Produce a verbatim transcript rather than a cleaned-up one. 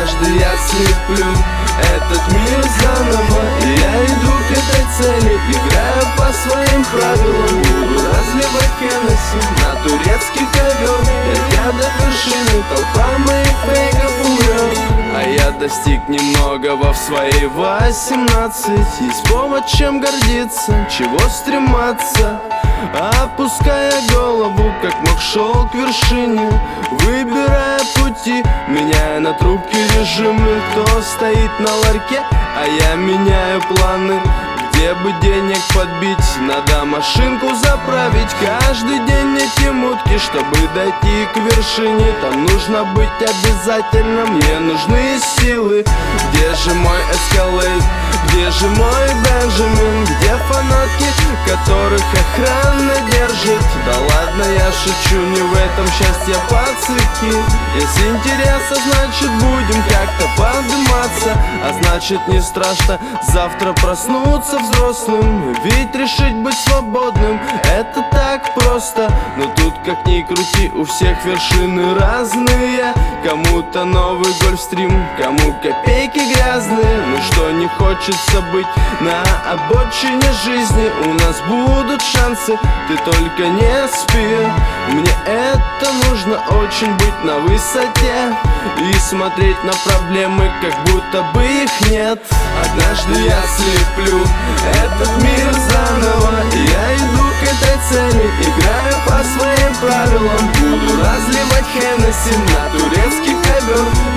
Однажды я слеплю этот мир заново, и я иду к этой цели, играю по своим правилам. Буду разливать Хеннесси на турецкий ковер. Я до вершины, толпа моих фейков умрет. А я достиг немногого в свои восемнадцать. Есть повод чем гордиться, чего стрематься. Опуская голову, как мог шел к вершине, выбирая пути, меняя на трубке режимы. Кто стоит на ларьке, а я меняю планы. Где бы денег подбить, надо машинку заправить. Каждый день эти мутки, чтобы дойти к вершине. Там нужно быть обязательно, мне нужны силы. Где же мой эскалейт, где же мой Бенджамин? Где фанатки, которых охрана держит? Да ладно, я шучу, не в этом счастье, пацаки. Если интересно, значит будем как-то подниматься. А значит не страшно завтра проснуться взрослым. Ведь решить быть свободным — это так просто. Но тут как ни крути, у всех вершины разные. Кому-то новый гольфстрим, кому копейки грязные. Ну что, не хочется быть на обочине жизни? У нас будут шансы, ты только не спи. Мне это нужно очень, быть на высоте и смотреть на проблемы, как будто бы их нет. Однажды я слеплю этот мир заново, и я иду к этой цели, играю по своим правилам. Буду разливать Хеннесси на турецкий ковер.